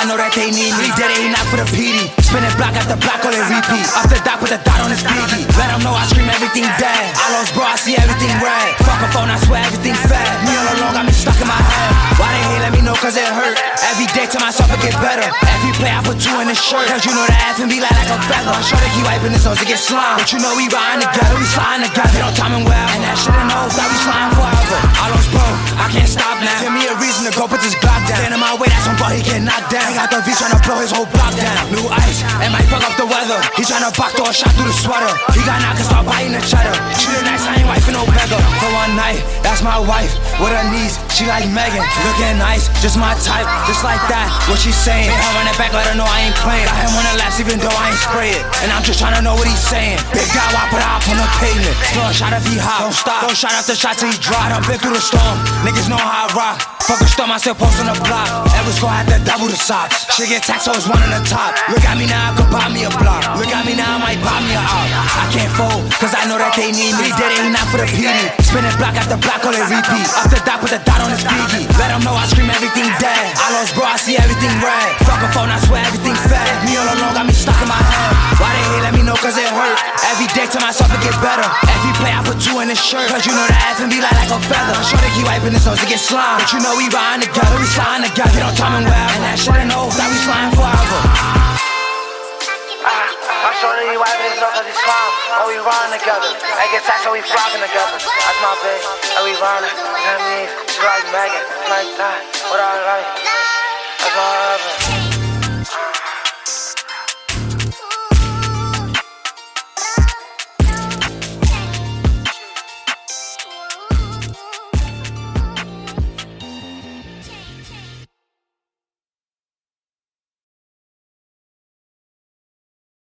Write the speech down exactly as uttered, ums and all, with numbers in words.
I know that they need me. He did it, he knocked for the P D. Spinning block after block, all in repeat. Up the dock with the dot on his biggie. Let him know I scream everything dead. I lost bro, I see everything red. Fuck a phone, I swear everything fed. Me all alone got me stuck in my head. Why they hate, let me know cause it hurt. Every day to myself it get better. Every play I put you in the shirt. Cause you know the F and be like, like a feather. Sure they keep wiping his nose to get slime. But you know we riding together, we sliding together. You know timing well, and that shit in knows that we sliding forever. I lost bro, I can't stop now. Give me a reason to go put this Glock down. Stand in my way, that's on bro, he get knocked down. He got the V tryna blow his whole block down. New ice, and might fuck up the weather. He tryna back door a shot through the sweater. He got knocked and start biting the cheddar. Treat her nice, I ain't wifing no beggar. For one night, that's my wife. With her knees, she like Megan. Looking nice, just my type, just like that. What she saying? Hit her run it back, let her know I ain't playing. Got him on the laps even though I ain't spray it. And I'm just tryna know what he's saying. Big guy, why put her up on the pavement? Throw a shot if he hot, don't stop. Don't shot after shot till he dry. I done been through the storm, niggas know how I rock. Fuck a storm, I still post on the block. Ever score had to double the socks. Shit get taxed, so it's one on the top. Look at me now, I could buy me a block. Look at me now, I might buy me a out. I can't fold, cause I know that they need me. He did it, he not for the P D. Spinning block after block, all in repeat. Up the dock with the dot on his biggie. Let him know I scream everything dead. I lost bro, I see everything red. Fuck a phone, I swear everything fed. Me all alone got me stuck in my head. Why they hate, let me know cause it hurt. Every day to myself it get better. Every play I put you in the shirt. Cause you know the F and be like, like a feather. Sure they keep wiping his nose to get slime. But you know we riding together, we sliding together. You know timing well, and that shit in knows that we sliding forever. I'm sure that he wiping his nose cause he's slime. And we riding together. I get taxed so we flocking together. That's my bitch, and we riding. You know what I mean? She like Megan, like that. What I like. That's my husband.